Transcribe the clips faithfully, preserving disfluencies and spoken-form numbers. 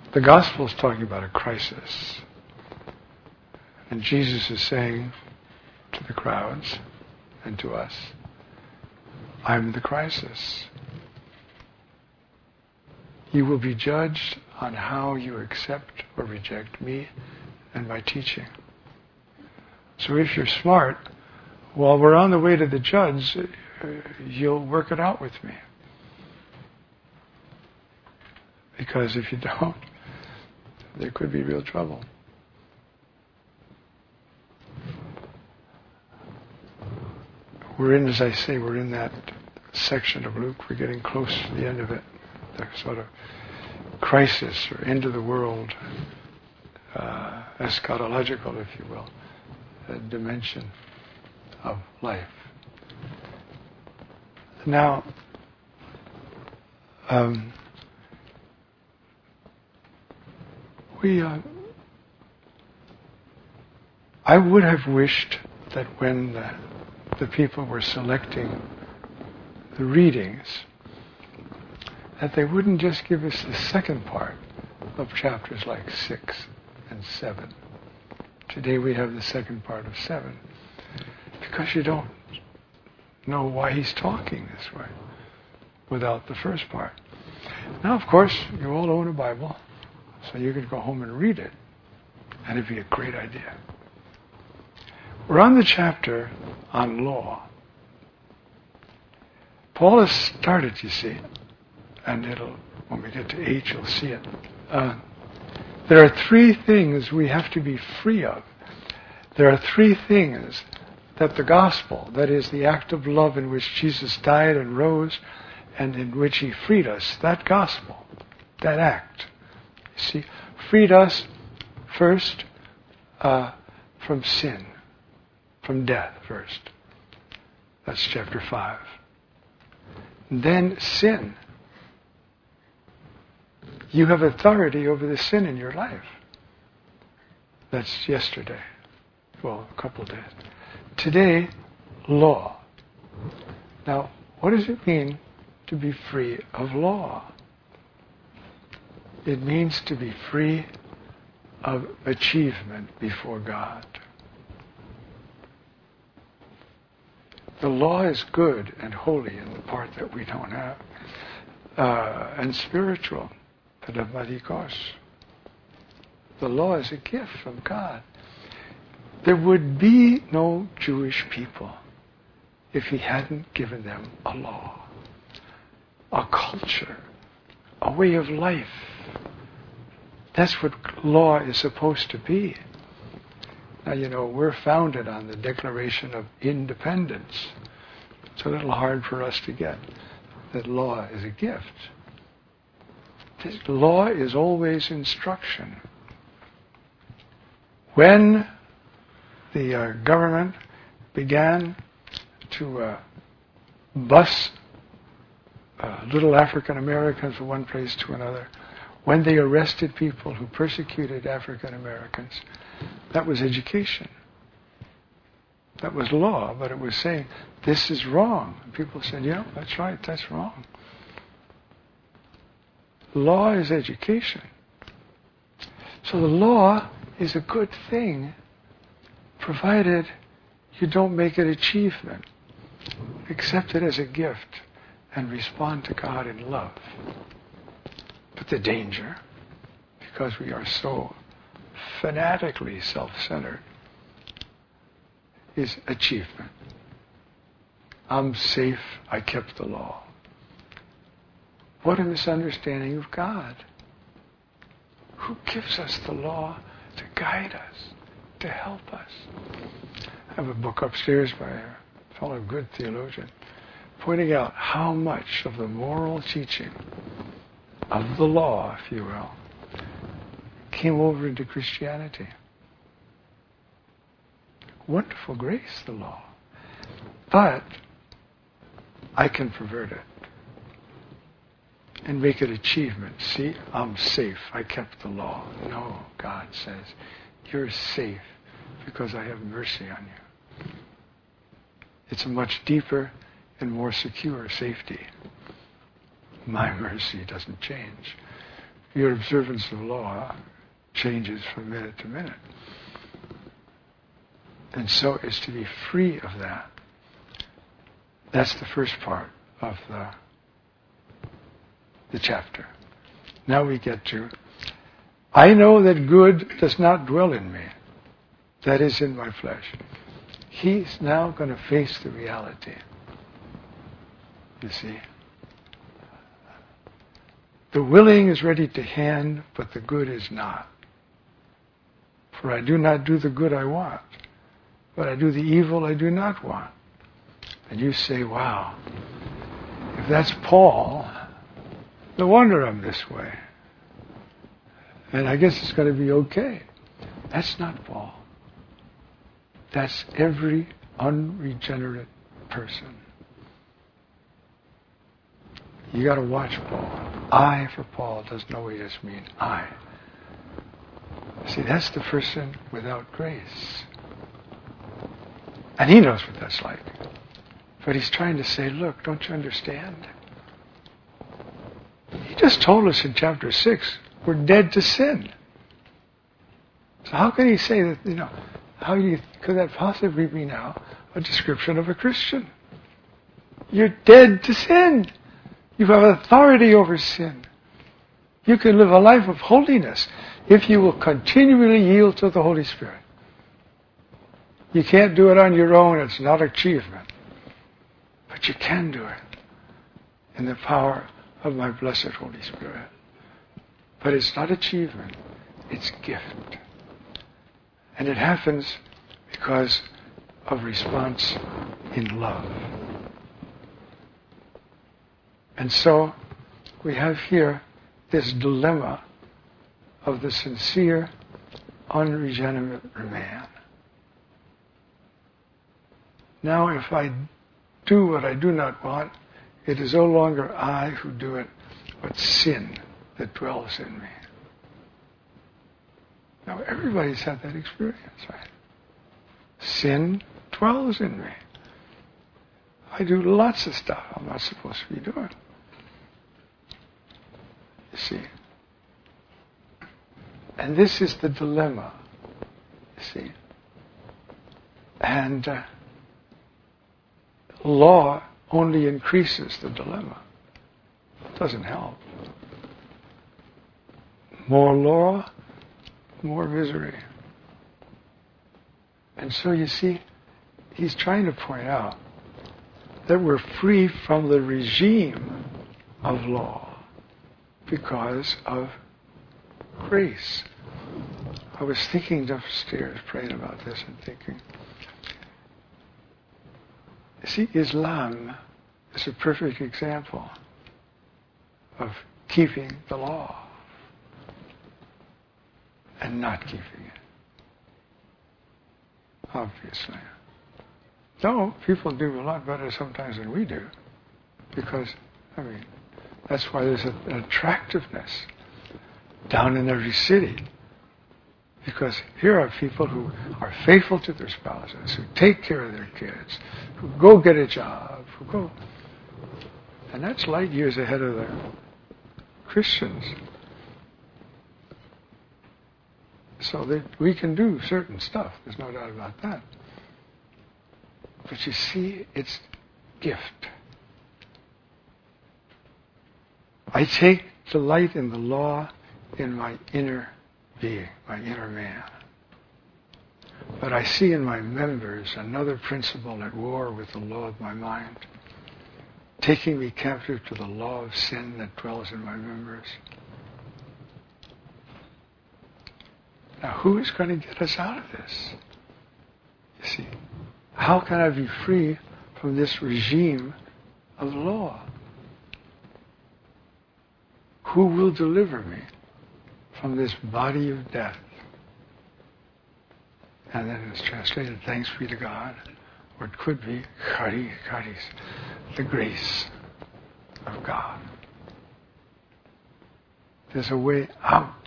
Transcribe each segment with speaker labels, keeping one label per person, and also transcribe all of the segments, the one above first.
Speaker 1: The gospel is talking about a crisis. And Jesus is saying to the crowds and to us, I'm the crisis. You will be judged on how you accept or reject me and my teaching. So if you're smart, while we're on the way to the judge, you'll work it out with me. Because if you don't, there could be real trouble. We're in, as I say, we're in that section of Luke. We're getting close to the end of it. The sort of crisis or end of the world, uh, eschatological, if you will, a dimension of life. Now, um, we, uh, I would have wished that when the, the people were selecting the readings, that they wouldn't just give us the second part of chapters like six and seven. Today we have the second part of seven, because you don't know why he's talking this way without the first part. Now, of course, you all own a Bible, so you could go home and read it, and it'd be a great idea. We're on the chapter on law. Paul has started, you see, and it'll, when we get to eight, you'll see it. Uh, there are three things we have to be free of. There are three things that the gospel, that is the act of love in which Jesus died and rose and in which he freed us, that gospel, that act, you see, freed us first uh, from sin, from death first. That's chapter five. Then sin. You have authority over the sin in your life. That's yesterday. Well, a couple of days. Today, law. Now, what does it mean to be free of law? It means to be free of achievement before God. The law is good and holy in the part that we don't have, uh, and spiritual. Pedagogikos. The law is a gift from God. There would be no Jewish people if he hadn't given them a law, a culture, a way of life. That's what law is supposed to be. Now, you know, we're founded on the Declaration of Independence. It's a little hard for us to get that law is a gift. This law is always instruction. When the uh, government began to uh, bus uh, little African Americans from one place to another, when they arrested people who persecuted African Americans, that was education. That was law, but it was saying, this is wrong. And people said, yeah, that's right, that's wrong. Law is education. So the law is a good thing, provided you don't make it achievement. Accept it as a gift and respond to God in love. But the danger, because we are so fanatically self-centered, is achievement. I'm safe, I kept the law. What a misunderstanding of God. Who gives us the law to guide us, to help us? I have a book upstairs by a fellow good theologian pointing out how much of the moral teaching of the law, if you will, came over into Christianity. Wonderful grace, the law. But I can pervert it and make it achievement. See, I'm safe. I kept the law. No, God says, you're safe because I have mercy on you. It's a much deeper and more secure safety. My mercy doesn't change. your observance of law changes from minute to minute. And so it's to be free of that. That's the first part of the, the chapter. Now we get to, I know that good does not dwell in me, that is in my flesh. He's now going to face the reality. You see? The willing is ready to hand, but the good is not. For I do not do the good I want, but I do the evil I do not want. And you say, wow, if that's Paul, no wonder I'm this way. And I guess it's going to be okay. That's not Paul. That's every unregenerate person. You got to watch Paul. I for Paul does no just mean I. See, that's the person without grace. And he knows what that's like. But he's trying to say, look, don't you understand? He just told us in chapter six, we're dead to sin. So how can he say that, you know, how you, could that possibly be now a description of a Christian? You're dead to sin. You have authority over sin. You can live a life of holiness if you will continually yield to the Holy Spirit. You can't do it on your own. It's not achievement. But you can do it in the power of my blessed Holy Spirit. But it's not achievement. It's gift. And it happens because of response in love. And so we have here this dilemma of the sincere, unregenerate man. Now if I do what I do not want, it is no longer I who do it, but sin that dwells in me. Now everybody's had that experience, right? Sin dwells in me. I do lots of stuff I'm not supposed to be doing. You see? And this is the dilemma, you see? And uh, law only increases the dilemma. It doesn't help. More law, more misery. And so you see, he's trying to point out that we're free from the regime of law because of grace. I was thinking upstairs, praying about this and thinking, see, Islam is a perfect example of keeping the law and not keeping it. Obviously. No, people do a lot better sometimes than we do. Because, I mean, that's why there's a, an attractiveness down in every city. Because here are people who are faithful to their spouses, who take care of their kids, who go get a job, who go. And that's light years ahead of the Christians. So that we can do certain stuff, there's no doubt about that. But you see, it's gift. I take delight in the law in my inner being, my inner man. But I see in my members another principle at war with the law of my mind, taking me captive to the law of sin that dwells in my members. Now, who is going to get us out of this? You see, how can I be free from this regime of law? Who will deliver me from this body of death? And then it's translated, thanks be to God, or it could be, chari, charis, the grace of God. There's a way out.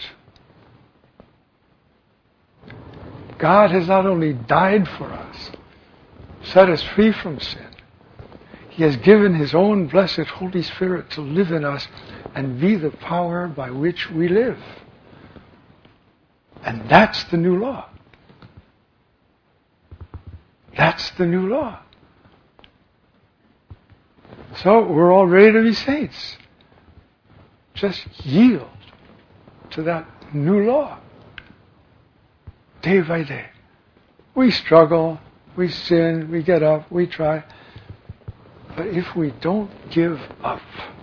Speaker 1: God has not only died for us, set us free from sin, He has given His own blessed Holy Spirit to live in us and be the power by which we live. And that's the new law. That's the new law. So we're all ready to be saints. Just yield to that new law. Day by day. We struggle, we sin, we get up, we try. But if we don't give up,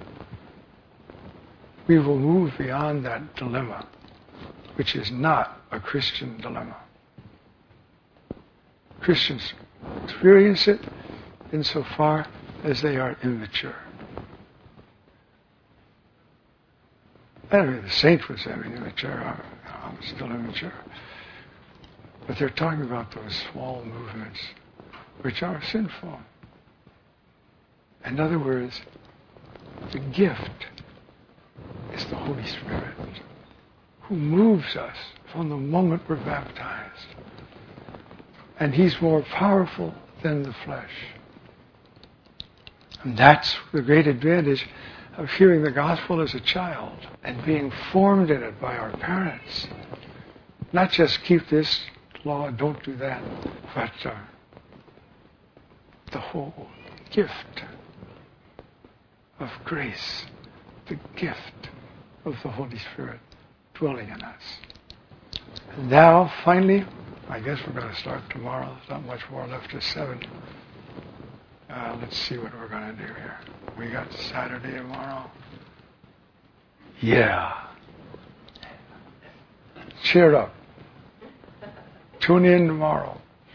Speaker 1: we will move beyond that dilemma, which is not a Christian dilemma. Christians experience it insofar as they are immature. Anyway, the saint was having immature. I'm still immature. But they're talking about those small movements which are sinful. In other words, the gift is the Holy Spirit who moves us from the moment we're baptized. And He's more powerful than the flesh. And that's the great advantage of hearing the gospel as a child and being formed in it by our parents. Not just keep this law, don't do that, but uh, the whole gift of grace, the gift of the Holy Spirit dwelling in us. And now, finally, I guess we're going to start tomorrow. There's not much more left to seven. Uh, let's see what we're going to do here. We got Saturday tomorrow. Yeah. Cheer up. Tune in tomorrow.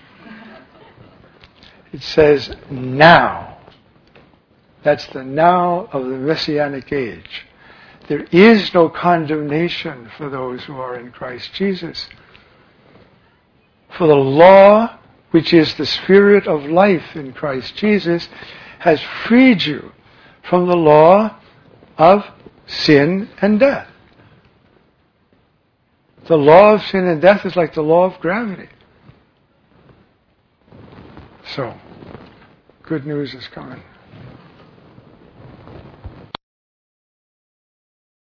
Speaker 1: It says now. That's the now of the Messianic age. There is no condemnation for those who are in Christ Jesus. For the law, which is the Spirit of life in Christ Jesus, has freed you from the law of sin and death. The law of sin and death is like the law of gravity. So, good news is coming.